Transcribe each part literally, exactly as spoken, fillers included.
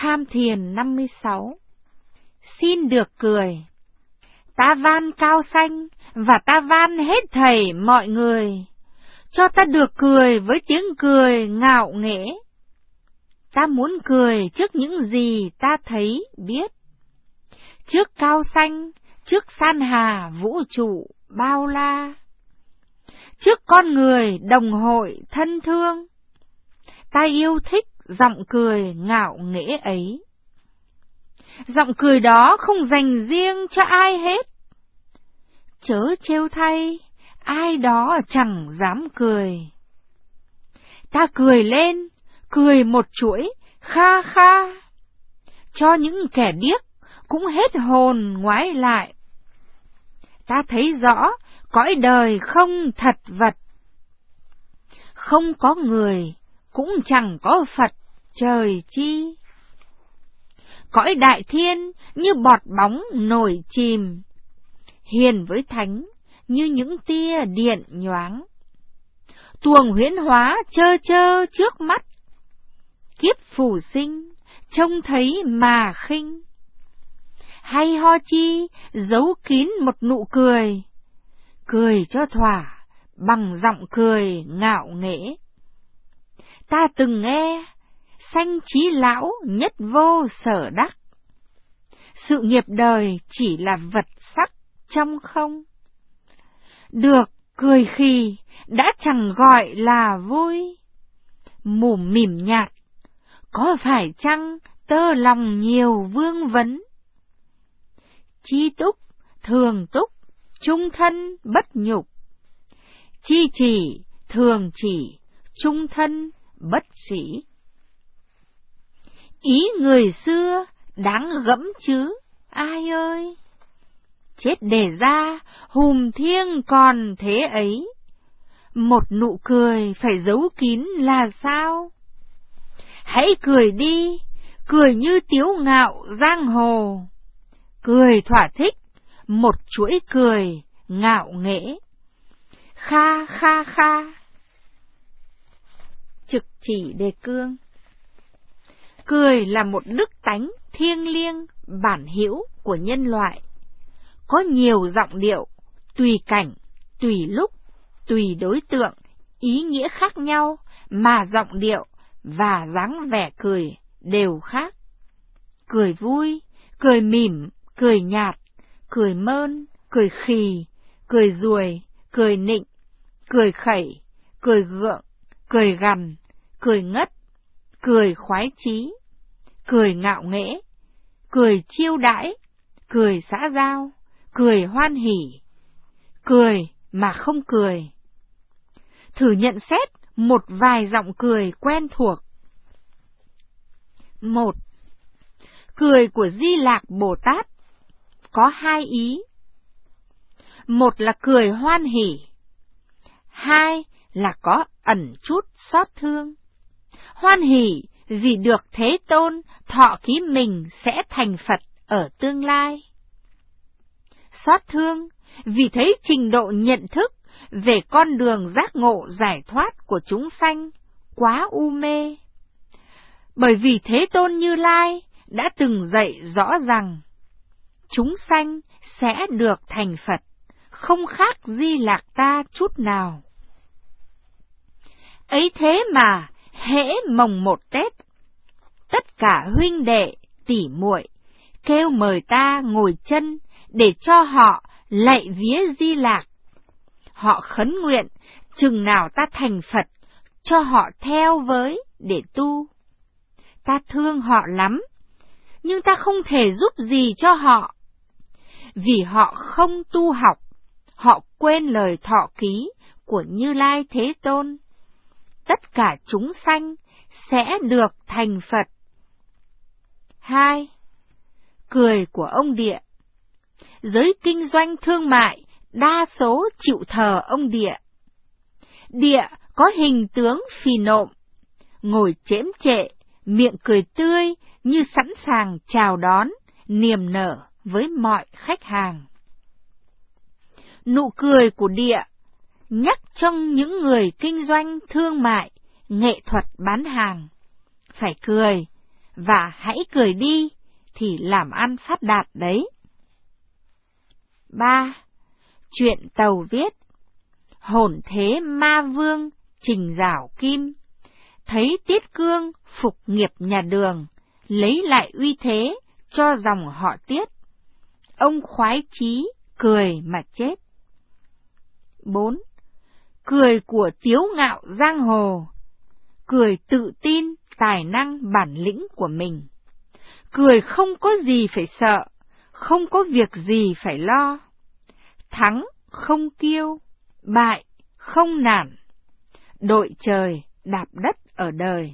Tham Thiền năm mươi sáu. Xin được cười. Ta van cao xanh, và ta van hết thảy mọi người, cho ta được cười với tiếng cười ngạo nghễ. Ta muốn cười trước những gì ta thấy biết, trước cao xanh, trước san hà vũ trụ bao la, trước con người đồng hội thân thương. Ta yêu thích giọng cười ngạo nghễ ấy. Giọng cười đó không dành riêng cho ai hết. Chớ trêu thay, ai đó chẳng dám cười. Ta cười lên, cười một chuỗi kha kha, cho những kẻ điếc cũng hết hồn ngoái lại. Ta thấy rõ cõi đời không thật vật, không có người cũng chẳng có Phật trời chi. Cõi đại thiên như bọt bóng nổi chìm, hiền với thánh như những tia điện nhoáng. Tuồng huyễn hóa chơ chơ trước mắt, kiếp phù sinh trông thấy mà khinh. Hay ho chi giấu kín một nụ cười, cười cho thỏa bằng giọng cười ngạo nghễ. Ta từng nghe sanh trí lão nhất vô sở đắc, sự nghiệp đời chỉ là vật sắc trong không. Được cười khì đã chẳng gọi là vui, mồm mỉm nhạt có phải chăng tơ lòng nhiều vương vấn. Chi túc thường túc, chung thân bất nhục, chi chỉ thường chỉ, chung thân bất sĩ. Ý người xưa đáng gẫm chứ, ai ơi. Chết để ra, hùm thiêng còn thế ấy. Một nụ cười phải giấu kín là sao? Hãy cười đi, cười như tiếu ngạo giang hồ. Cười thỏa thích, một chuỗi cười ngạo nghễ. Kha kha kha. Trực chỉ đề cương. Cười là một đức tánh thiêng liêng, bản hữu của nhân loại. Có nhiều giọng điệu, tùy cảnh, tùy lúc, tùy đối tượng, ý nghĩa khác nhau, mà giọng điệu và dáng vẻ cười đều khác. Cười vui, cười mỉm, cười nhạt, cười mơn, cười khì, cười ruồi, cười nịnh, cười khẩy, cười gượng, cười gằn, cười ngất, cười khoái chí, cười ngạo nghễ, cười chiêu đãi, cười xã giao, cười hoan hỉ, cười mà không cười. Thử nhận xét một vài giọng cười quen thuộc. Một, cười của Di Lạc Bồ Tát có hai ý. Một là cười hoan hỉ, hai là có ẩn chút xót thương. Hoan hỉ vì được Thế Tôn thọ ký mình sẽ thành Phật ở tương lai. Xót thương vì thấy trình độ nhận thức về con đường giác ngộ giải thoát của chúng sanh quá u mê. Bởi vì Thế Tôn Như Lai đã từng dạy rõ rằng chúng sanh sẽ được thành Phật, không khác Di Lạc ta chút nào. Ấy thế mà hễ mồng một Tết, tất cả huynh đệ tỷ muội kêu mời ta ngồi chân để cho họ lạy vía Di Lạc. Họ khấn nguyện chừng nào ta thành Phật cho họ theo với để tu. Ta thương họ lắm, nhưng ta không thể giúp gì cho họ. Vì họ không tu học, họ quên lời thọ ký của Như Lai Thế Tôn. Tất cả chúng sanh sẽ được thành Phật. Hai, cười của ông Địa. Giới kinh doanh thương mại đa số chịu thờ ông Địa. Địa có hình tướng phì nộm, ngồi chễm chệ, miệng cười tươi như sẵn sàng chào đón, niềm nở với mọi khách hàng. Nụ cười của Địa nhắc trong những người kinh doanh thương mại, nghệ thuật bán hàng. Phải cười và hãy cười đi, thì làm ăn phát đạt đấy. ba. Chuyện tàu viết. Hồn thế ma vương trình giảo kim, thấy Tiết Cương phục nghiệp nhà Đường, lấy lại uy thế cho dòng họ Tiết. Ông khoái chí cười mà chết. bốn. Cười của tiếu ngạo giang hồ, cười tự tin tài năng bản lĩnh của mình, cười không có gì phải sợ, không có việc gì phải lo, thắng không kiêu, bại không nản, đội trời đạp đất ở đời.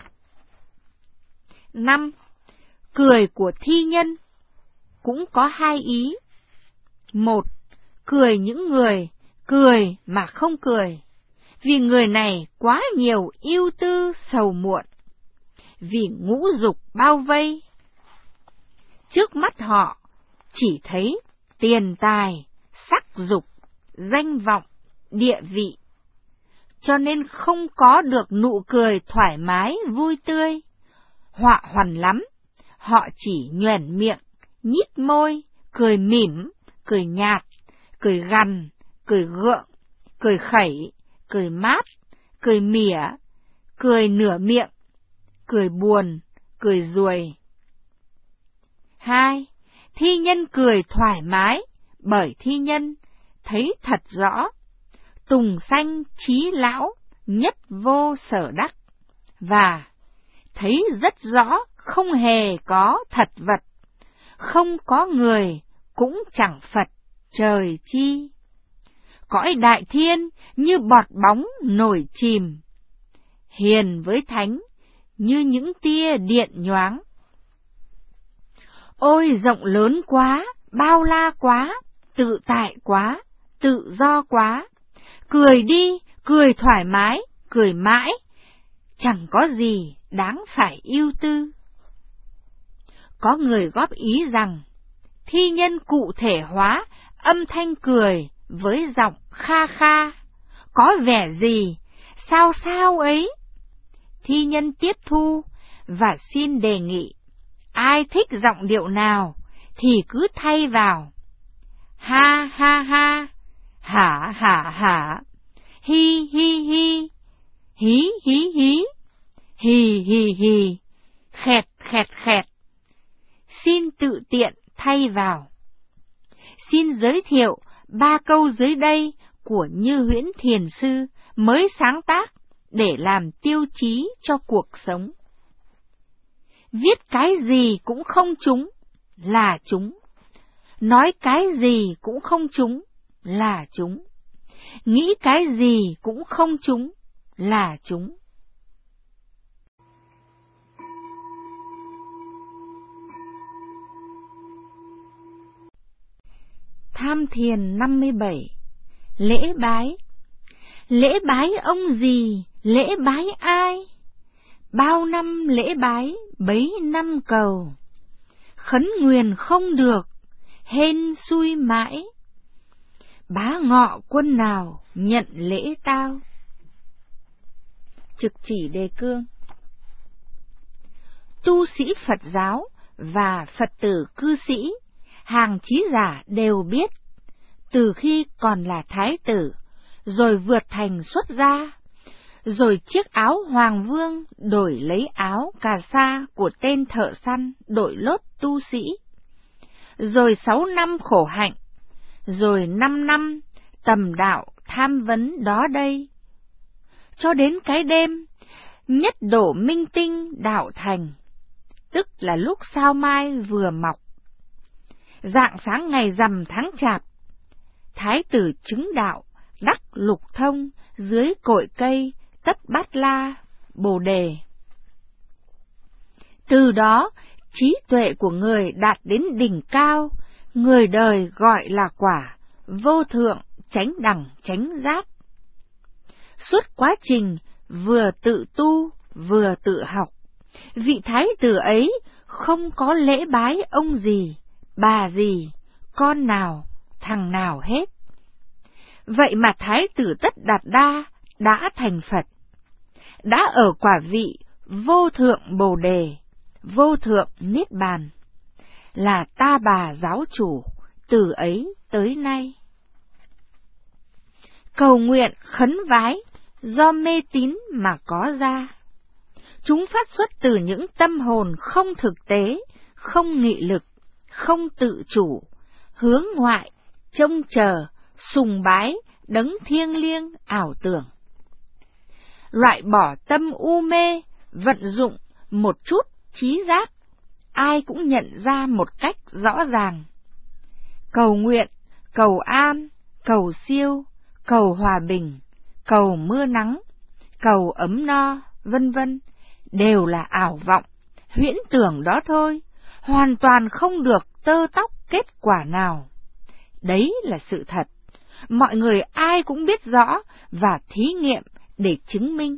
năm. Cười của thi nhân cũng có hai ý. Một, cười những người cười mà không cười, vì người này quá nhiều ưu tư sầu muộn, vì ngũ dục bao vây. Trước mắt họ chỉ thấy tiền tài, sắc dục, danh vọng, địa vị, cho nên không có được nụ cười thoải mái vui tươi. Họa hoàn lắm, họ chỉ nhoẻn miệng, nhít môi, cười mỉm, cười nhạt, cười gằn, cười gượng, cười khẩy, cười mát, cười mỉa, cười nửa miệng, cười buồn, cười ruồi. Hai, thi nhân cười thoải mái, bởi thi nhân thấy thật rõ, tùng sanh trí lão, nhất vô sở đắc, và thấy rất rõ không hề có thật vật, không có người cũng chẳng Phật trời chi. Cõi đại thiên như bọt bóng nổi chìm, hiền với thánh như những tia điện nhoáng. Ôi rộng lớn quá, bao la quá, tự tại quá, tự do quá, cười đi, cười thoải mái, cười mãi, chẳng có gì đáng phải ưu tư. Có người góp ý rằng, thi nhân cụ thể hóa âm thanh cười với giọng kha kha, có vẻ gì, sao sao ấy. Thi nhân tiếp thu và xin đề nghị, ai thích giọng điệu nào thì cứ thay vào. Ha ha ha, hả hả hả, hi hi hi, hí hí hí, hì hì hì, khẹt khẹt khẹt. Xin tự tiện thay vào. Xin giới thiệu ba câu dưới đây của Như Huyễn Thiền Sư mới sáng tác để làm tiêu chí cho cuộc sống. Viết cái gì cũng không trúng là trúng, nói cái gì cũng không trúng là trúng, nghĩ cái gì cũng không trúng là trúng. Tham Thiền năm mươi bảy. Lễ bái. Lễ bái ông gì, lễ bái ai? Bao năm lễ bái, bấy năm cầu. Khấn nguyền không được, hên xui mãi. Bá ngọ quân nào nhận lễ tao? Trực chỉ đề cương. Tu sĩ Phật giáo và Phật tử cư sĩ, hàng trí giả đều biết, từ khi còn là thái tử, rồi vượt thành xuất gia, rồi chiếc áo hoàng vương đổi lấy áo cà sa của tên thợ săn đội lốt tu sĩ, rồi sáu năm khổ hạnh, rồi năm năm tầm đạo tham vấn đó đây, cho đến cái đêm nhất đổ minh tinh đạo thành, tức là lúc sao mai vừa mọc. Rạng sáng ngày rằm tháng chạp, thái tử chứng đạo đắc lục thông dưới cội cây Tất Bát La Bồ Đề. Từ đó trí tuệ của người đạt đến đỉnh cao, người đời gọi là quả vô thượng chánh đẳng chánh giác. Suốt quá trình vừa tự tu vừa tự học, vị thái tử ấy không có lễ bái ông gì, bà gì, con nào, thằng nào hết. Vậy mà thái tử Tất Đạt Đa đã thành Phật, đã ở quả vị vô thượng Bồ Đề, vô thượng niết bàn, là Ta Bà giáo chủ từ ấy tới nay. Cầu nguyện khấn vái do mê tín mà có ra, chúng phát xuất từ những tâm hồn không thực tế, không nghị lực, không tự chủ, hướng ngoại, trông chờ, sùng bái, đấng thiêng liêng, ảo tưởng. Loại bỏ tâm u mê, vận dụng một chút trí giác, ai cũng nhận ra một cách rõ ràng. Cầu nguyện, cầu an, cầu siêu, cầu hòa bình, cầu mưa nắng, cầu ấm no, vân vân, đều là ảo vọng, huyễn tưởng đó thôi, hoàn toàn không được tơ tóc kết quả nào. Đấy là sự thật, mọi người ai cũng biết rõ và thí nghiệm để chứng minh.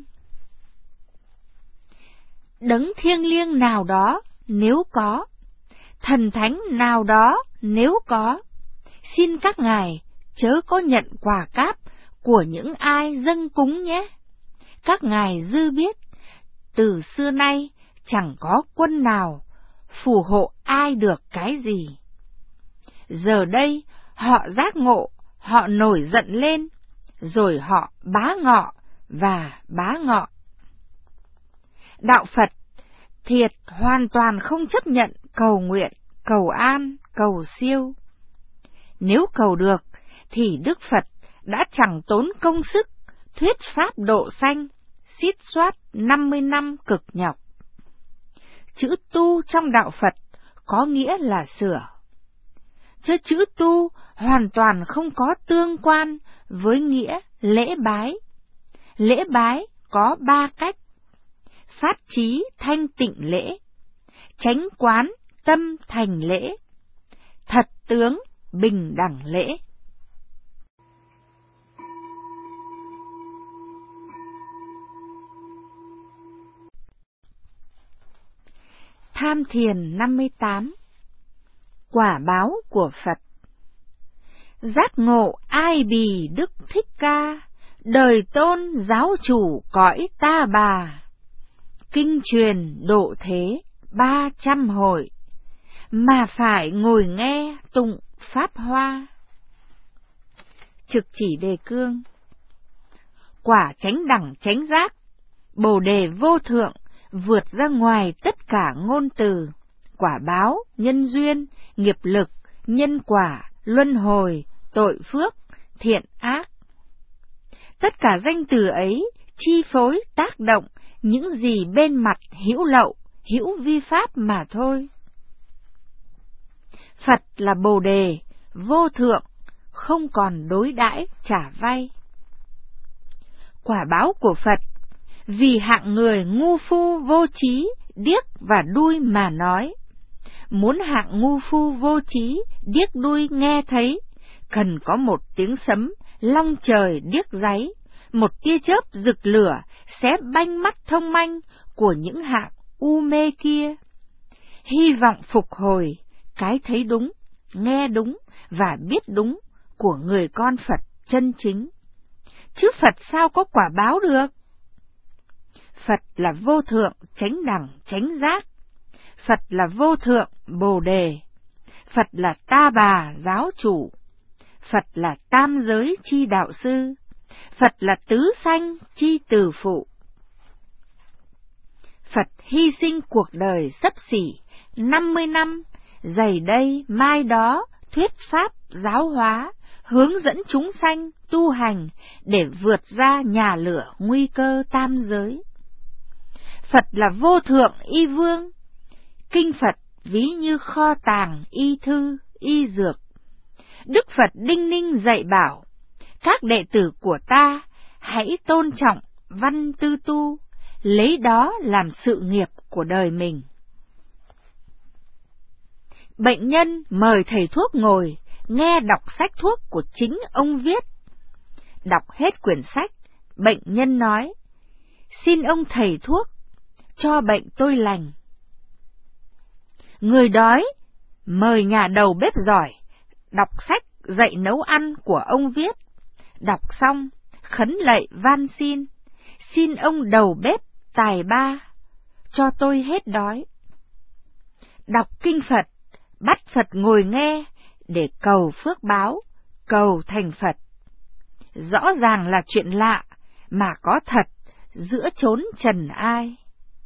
Đấng thiêng liêng nào đó nếu có, thần thánh nào đó nếu có, xin các ngài chớ có nhận quà cáp của những ai dâng cúng nhé. Các ngài dư biết, từ xưa nay chẳng có quân nào phù hộ ai được cái gì. Giờ đây họ giác ngộ, họ nổi giận lên, rồi họ bá ngọ và bá ngọ. Đạo Phật thiệt hoàn toàn không chấp nhận cầu nguyện, cầu an, cầu siêu. Nếu cầu được thì Đức Phật đã chẳng tốn công sức thuyết pháp độ sanh, xiết xoát năm mươi năm cực nhọc. Chữ tu trong đạo Phật có nghĩa là sửa, chứ chữ tu hoàn toàn không có tương quan với nghĩa lễ bái. Lễ bái có ba cách: phát trí thanh tịnh lễ, chánh quán tâm thành lễ, thật tướng bình đẳng lễ. Tham thiền năm mươi tám. Quả báo của Phật. Giác ngộ ai bì Đức Thích Ca, đời tôn giáo chủ cõi Ta Bà. Kinh truyền độ thế ba trăm hội, mà phải ngồi nghe tụng pháp hoa. Trực chỉ đề cương. Quả chánh đẳng chánh giác, Bồ đề vô thượng, vượt ra ngoài tất cả ngôn từ. Quả báo, nhân duyên, nghiệp lực, nhân quả, luân hồi, tội phước, thiện ác. Tất cả danh từ ấy chi phối tác động những gì bên mặt hữu lậu, hữu vi pháp mà thôi. Phật là Bồ đề, vô thượng, không còn đối đãi trả vay. Quả báo của Phật, vì hạng người ngu phu vô trí, điếc và đuôi mà nói. Muốn hạng ngu phu vô trí, điếc đuôi nghe thấy, cần có một tiếng sấm, long trời điếc dáy, một tia chớp rực lửa, xé banh mắt thông manh của những hạng u mê kia. Hy vọng phục hồi cái thấy đúng, nghe đúng và biết đúng của người con Phật chân chính. Chứ Phật sao có quả báo được? Phật là vô thượng, chánh đẳng, chánh giác. Phật là vô thượng, Bồ đề. Phật là Ta Bà giáo chủ. Phật là tam giới chi đạo sư. Phật là tứ sanh chi từ phụ. Phật hy sinh cuộc đời xấp xỉ năm mươi năm, dày đây mai đó thuyết pháp giáo hóa, hướng dẫn chúng sanh tu hành để vượt ra nhà lửa nguy cơ tam giới. Phật là vô thượng y vương. Kinh Phật ví như kho tàng y thư, y dược. Đức Phật đinh ninh dạy bảo, các đệ tử của ta hãy tôn trọng văn tư tu, lấy đó làm sự nghiệp của đời mình. Bệnh nhân mời thầy thuốc ngồi, nghe đọc sách thuốc của chính ông viết. Đọc hết quyển sách, bệnh nhân nói, xin ông thầy thuốc, cho bệnh tôi lành. Người đói mời nhà đầu bếp giỏi, đọc sách dạy nấu ăn của ông viết. Đọc xong, khấn lạy van xin, xin ông đầu bếp tài ba, cho tôi hết đói. đọc kinh Phật, bắt Phật ngồi nghe để cầu phước báo, cầu thành Phật. Rõ ràng là chuyện lạ mà có thật giữa chốn trần ai.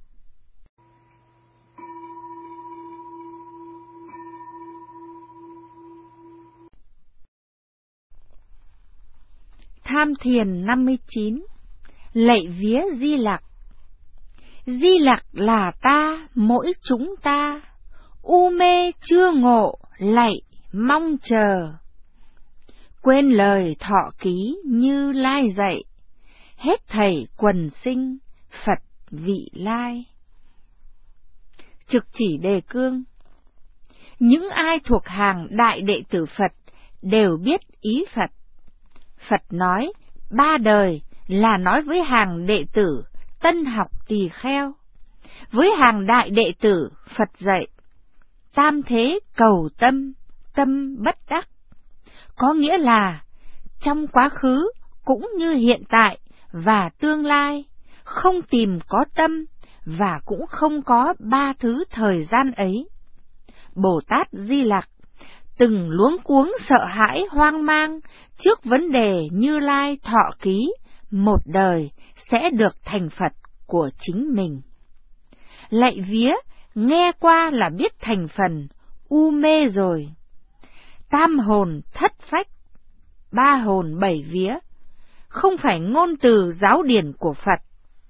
Tham thiền năm mươi chín. Lạy vía Di Lặc. Di Lặc là ta, mỗi chúng ta, u mê chưa ngộ, lạy mong chờ. Quên lời thọ ký Như Lai dạy, hết thảy quần sinh, Phật vị lai. Trực chỉ đề cương. Những ai thuộc hàng đại đệ tử Phật đều biết ý Phật. Phật nói ba đời là nói với hàng đệ tử tân học tỳ kheo. Với hàng đại đệ tử Phật dạy tam thế cầu tâm, tâm bất đắc. Có nghĩa là trong quá khứ cũng như hiện tại và tương lai, không tìm có tâm và cũng không có ba thứ thời gian ấy. Bồ Tát Di Lặc từng luống cuống sợ hãi hoang mang trước vấn đề Như Lai thọ ký một đời sẽ được thành Phật của chính mình. Lạy vía, nghe qua là biết thành phần, u mê rồi. Tam hồn thất phách, ba hồn bảy vía, không phải ngôn từ giáo điển của Phật.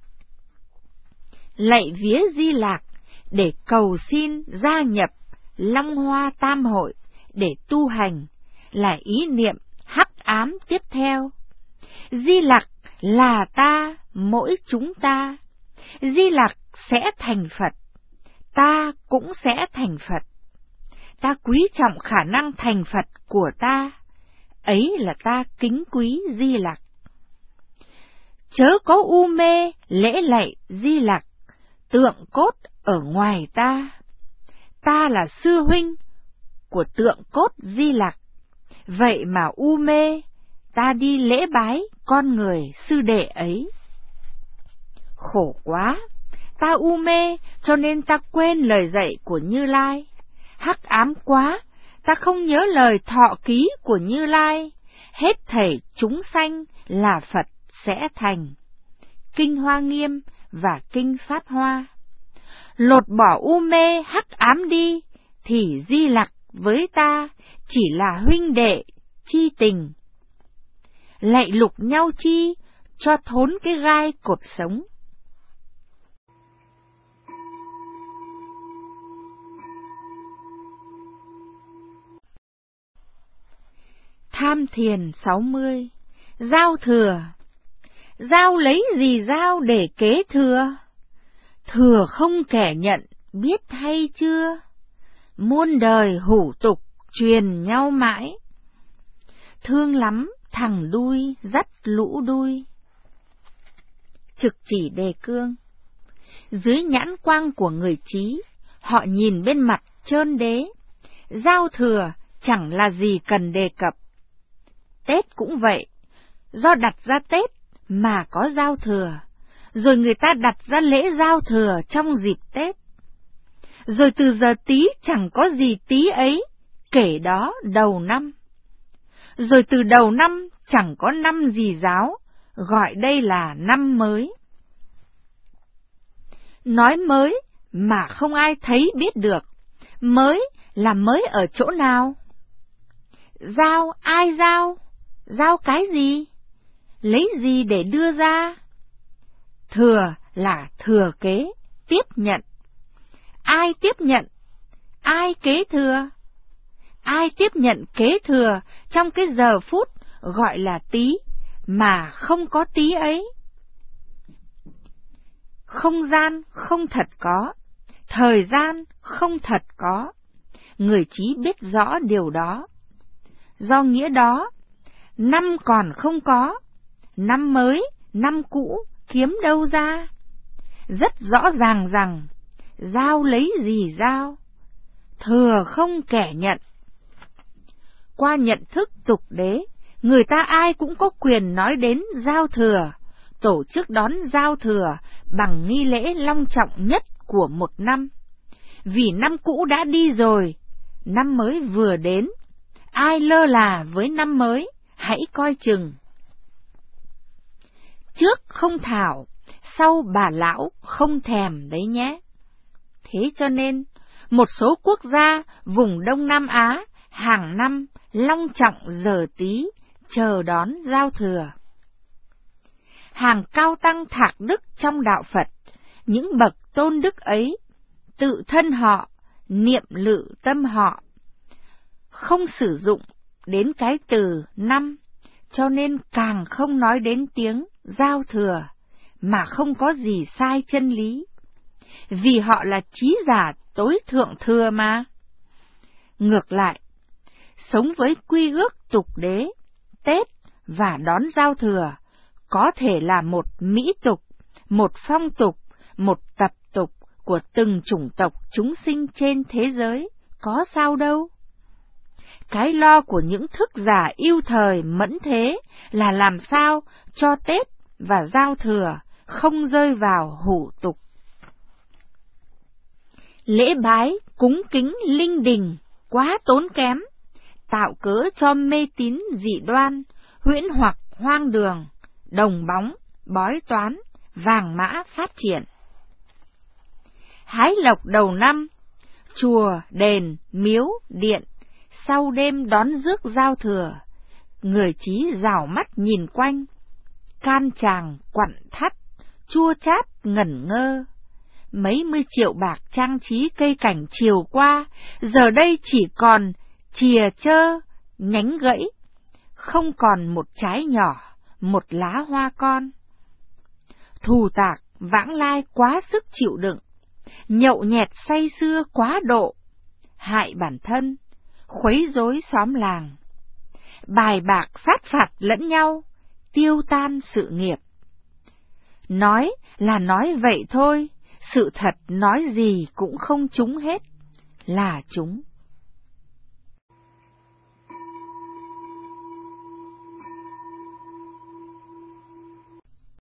Lạy vía Di Lặc để cầu xin gia nhập Long Hoa Tam Hội để tu hành, là ý niệm hắc ám tiếp theo. Di Lặc là ta, mỗi chúng ta. Di Lặc sẽ thành Phật, ta cũng sẽ thành Phật. Ta quý trọng khả năng thành Phật của ta, ấy là ta kính quý Di Lặc. Chớ có u mê lễ lạy Di Lặc, tượng cốt ở ngoài ta. Ta là sư huynh của tượng cốt Di Lặc, vậy mà u mê, ta đi lễ bái con người sư đệ ấy. Khổ quá, ta u mê cho nên ta quên lời dạy của Như Lai. Hắc ám quá, ta không nhớ lời thọ ký của Như Lai. Hết thảy chúng sanh là Phật sẽ thành. Kinh Hoa Nghiêm và Kinh Pháp Hoa. Lột bỏ u mê hắc ám đi, thì Di Lặc với ta chỉ là huynh đệ chi tình. Lạy lục nhau chi cho thốn cái gai cột sống. Tham thiền sáu mươi. Giao thừa. Giao lấy gì giao để kế thừa? Thừa không kẻ nhận, biết hay chưa? Muôn đời hủ tục, truyền nhau mãi. Thương lắm, thằng đuôi, dắt lũ đuôi. Trực chỉ đề cương. Dưới nhãn quang của người trí, họ nhìn bên mặt trơn đế. Giao thừa chẳng là gì cần đề cập. Tết cũng vậy, do đặt ra Tết mà có giao thừa, rồi người ta đặt ra lễ giao thừa trong dịp Tết. Rồi từ giờ Tý chẳng có gì Tý ấy, kể đó đầu năm. Rồi từ đầu năm chẳng có năm gì giáo, gọi đây là năm mới. Nói mới mà không ai thấy biết được, mới là mới ở chỗ nào? Giao ai giao? Giao cái gì? Lấy gì để đưa ra? Thừa là thừa kế, tiếp nhận. Ai tiếp nhận? Ai kế thừa? Ai tiếp nhận kế thừa trong cái giờ phút gọi là Tý mà không có Tý ấy? Không gian không thật có, thời gian không thật có. Người trí biết rõ điều đó. Do nghĩa đó, năm còn không có, năm mới, năm cũ kiếm đâu ra? Rất rõ ràng rằng, giao lấy gì giao? Thừa không kẻ nhận. Qua nhận thức tục đế, người ta ai cũng có quyền nói đến giao thừa, tổ chức đón giao thừa bằng nghi lễ long trọng nhất của một năm. vì năm cũ đã đi rồi, năm mới vừa đến, ai lơ là với năm mới, hãy coi chừng. Trước không thảo, sau bà lão không thèm đấy nhé. Thế cho nên, một số quốc gia vùng Đông Nam Á hàng năm long trọng giờ Tý chờ đón giao thừa. Hàng cao tăng thạc đức trong đạo Phật, những bậc tôn đức ấy, tự thân họ, niệm lự tâm họ, không sử dụng đến cái từ năm, cho nên càng không nói đến tiếng giao thừa, mà không có gì sai chân lý, vì họ là trí giả tối thượng thừa mà. Ngược lại, sống với quy ước tục đế, Tết và đón giao thừa có thể là một mỹ tục, một phong tục, một tập tục của từng chủng tộc chúng sinh trên thế giới, có sao đâu. Cái lo của những thức giả yêu thời mẫn thế là làm sao cho Tết và giao thừa không rơi vào hủ tục. Lễ bái, cúng kính linh đình quá tốn kém, tạo cớ cho mê tín dị đoan, huyễn hoặc hoang đường, đồng bóng, bói toán, vàng mã phát triển. Hái lộc đầu năm, chùa, đền, miếu, điện, sau đêm đón rước giao thừa, người trí rảo mắt nhìn quanh, can tràng quặn thắt, chua chát ngẩn ngơ. Mấy mươi triệu bạc trang trí cây cảnh chiều qua, giờ đây chỉ còn chìa chơ, nhánh gãy, không còn một trái nhỏ, một lá hoa con. Thù tạc, vãng lai quá sức chịu đựng, nhậu nhẹt say sưa quá độ, hại bản thân, khuấy rối xóm làng, bài bạc sát phạt lẫn nhau, tiêu tan sự nghiệp. Nói là nói vậy thôi, sự thật nói gì cũng không trúng hết, là trúng.